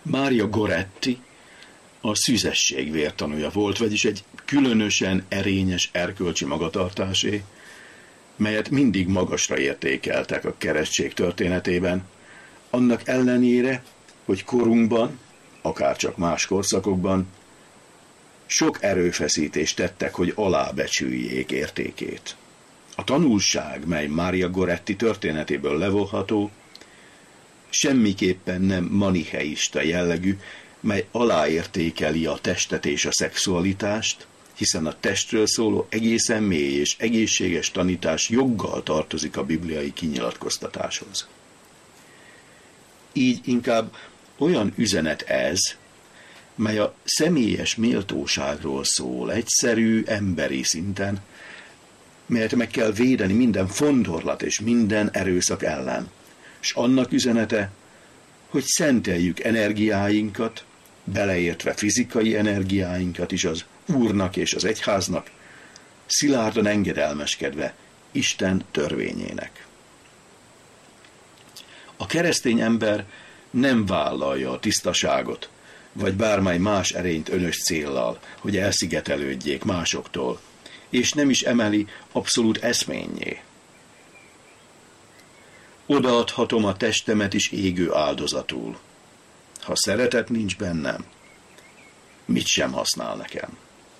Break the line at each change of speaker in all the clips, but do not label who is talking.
Maria Goretti a szüzesség vértanúja volt, vagyis egy különösen erényes erkölcsi magatartásé, melyet mindig magasra értékeltek a keresztség történetében, annak ellenére, hogy korunkban, akárcsak más korszakokban, sok erőfeszítést tettek, hogy alábecsüljék értékét. A tanulság, mely Maria Goretti történetéből levonható, semmiképpen nem manicheista jellegű, mely aláértékeli a testet és a szexualitást, hiszen a testről szóló egészen mély és egészséges tanítás joggal tartozik a bibliai kinyilatkoztatáshoz. Így inkább olyan üzenet ez, mely a személyes méltóságról szól, egyszerű, emberi szinten, melyet meg kell védeni minden fondorlat és minden erőszak ellen. És annak üzenete, hogy szenteljük energiáinkat, beleértve fizikai energiáinkat is az Úrnak és az egyháznak, szilárdan engedelmeskedve Isten törvényének. A keresztény ember nem vállalja a tisztaságot, vagy bármely más erényt önös céllal, hogy elszigetelődjék másoktól, és nem is emeli abszolút eszménnyé. Odaadhatom a testemet is égő áldozatul. Ha szeretet nincs bennem, mit sem használ nekem.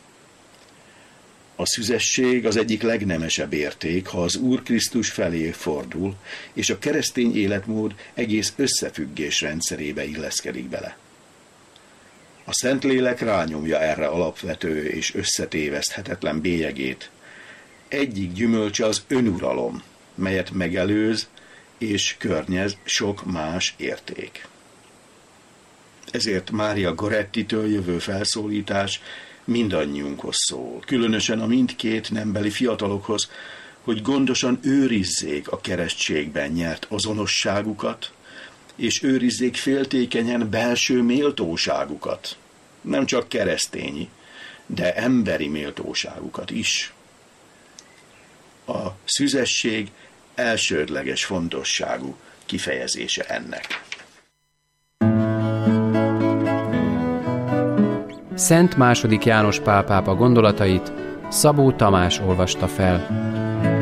A szüzesség az egyik legnemesebb érték, ha az Úr Krisztus felé fordul, és a keresztény életmód egész összefüggés rendszerébe illeszkedik bele. A Szentlélek rányomja erre alapvető és összetéveszthetetlen bélyegét. Egyik gyümölcse az önuralom, melyet megelőz és környez sok más érték. Ezért Maria Gorettitől jövő felszólítás mindannyiunkhoz szól, különösen a mindkét nembeli fiatalokhoz, hogy gondosan őrizzék a keresztségben nyert azonosságukat, és őrizzék féltékenyen belső méltóságukat, nem csak keresztényi, de emberi méltóságukat is. A szüzesség elsődleges fontosságú kifejezése ennek.
Szent II. János Pál pápa gondolatait Szabó Tamás olvasta fel.